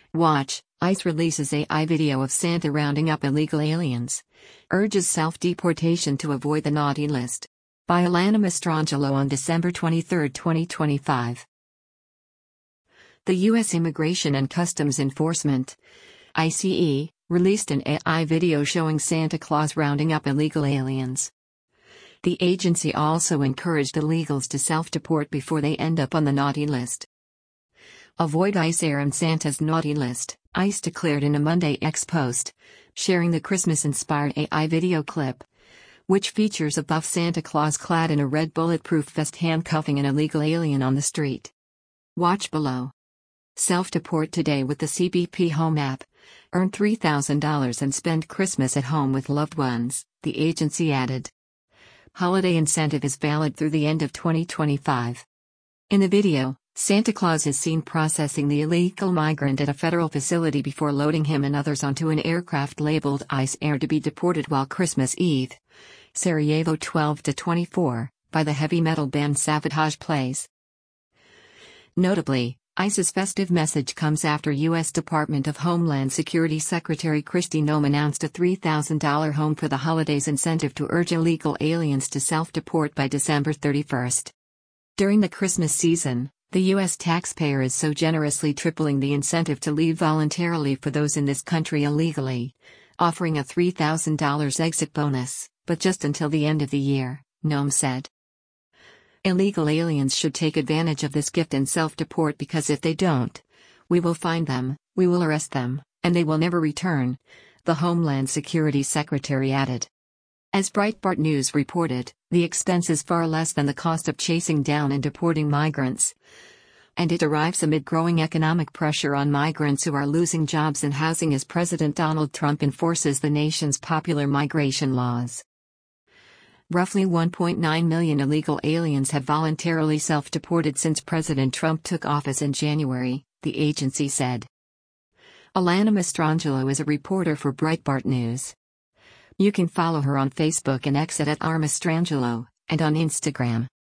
Watch, ICE releases AI video of Santa rounding up illegal aliens. Urges self-deportation to avoid the naughty list. By Alana Mastrangelo on December 23, 2025. The U.S. Immigration and Customs Enforcement, ICE, released an AI video showing Santa Claus rounding up illegal aliens. The agency also encouraged illegals to self-deport before they end up on the naughty list. Avoid ICE and Santa's naughty list, ICE declared in a Monday X post, sharing the Christmas-inspired AI video clip, which features a buff Santa Claus clad in a red bulletproof vest handcuffing an illegal alien on the street. Watch below. Self-deport today with the CBP Home app. Earn $3,000 and spend Christmas at home with loved ones, the agency added. Holiday incentive is valid through the end of 2025. In the video, Santa Claus is seen processing the illegal migrant at a federal facility before loading him and others onto an aircraft labeled ICE Air to be deported while Christmas Eve, Sarajevo 12-24, by the heavy metal band Savatage plays. Notably, ICE's festive message comes after U.S. Department of Homeland Security Secretary Kristi Noem announced a $3,000 Home for the Holidays incentive to urge illegal aliens to self-deport by December 31. During the Christmas season, the U.S. taxpayer is so generously tripling the incentive to leave voluntarily for those in this country illegally, offering a $3,000 exit bonus, but just until the end of the year, Noem said. Illegal aliens should take advantage of this gift and self-deport because if they don't, we will find them, we will arrest them, and they will never return, the Homeland Security Secretary added. As Breitbart News reported, the expense is far less than the cost of chasing down and deporting migrants. And it arrives amid growing economic pressure on migrants who are losing jobs and housing as President Donald Trump enforces the nation's popular migration laws. Roughly 1.9 million illegal aliens have voluntarily self-deported since President Trump took office in January, the agency said. Alana Mastrangelo is a reporter for Breitbart News. You can follow her on Facebook and X at @rmastrangelo, and on Instagram.